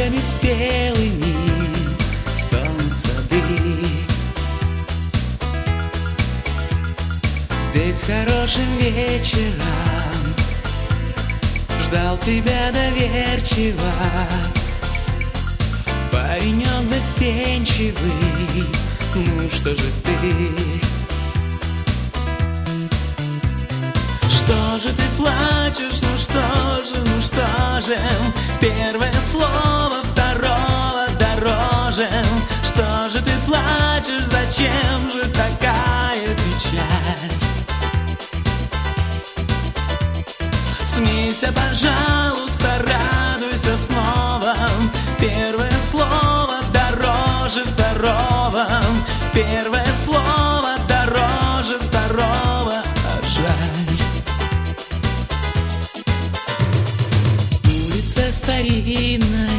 розами спелыми стонут сады. Здесь хорошим вечером ждал тебя доверчиво паренек застенчивый. Ну что же ты? Что же ты плачешь? Ну что же? Первое слово второго дороже. Что же ты плачешь? Зачем же такая печаль? Смейся, пожалуйста, радуйся снова. Первое слово дороже второго. Первое слово дороже второго. А жаль. Улица старинная,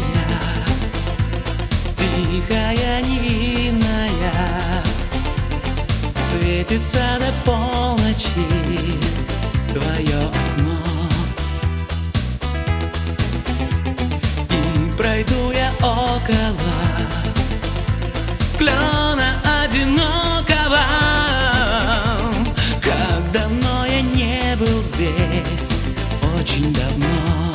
тихая, невинная, светится до полночи твое окно. Пройду я около клена одинокого. Как давно я не был здесь, очень давно.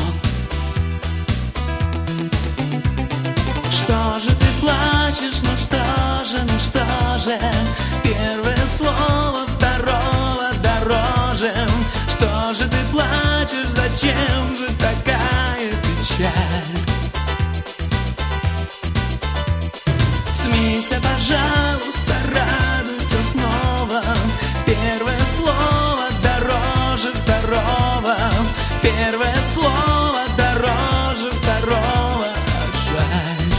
Что же ты плачешь? Ну что же? Первое слово второго дороже. Что же ты плачешь? Зачем же такая печаль? Смейся, пожалуйста, радуйся снова. Первое слово дороже второго. Первое слово дороже второго. А жаль.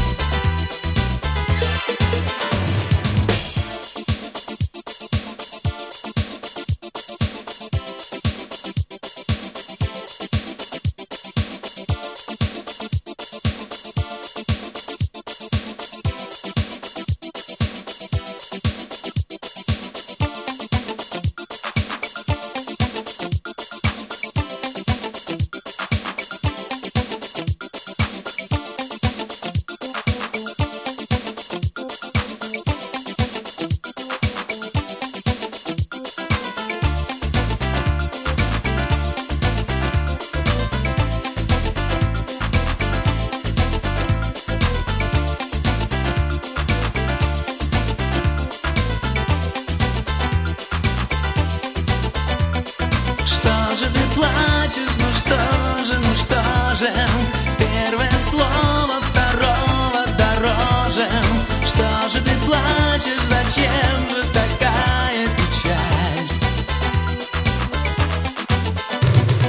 Ну что же? Первое слово второго дороже. Что же ты плачешь? Зачем же такая печаль?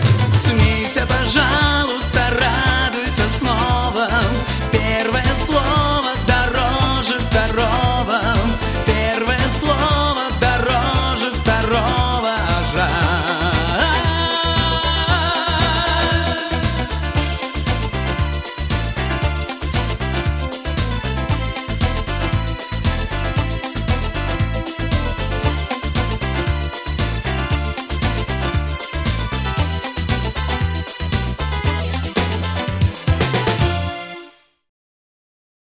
Смейся, пожалуйста, радуйся снова. Первое слово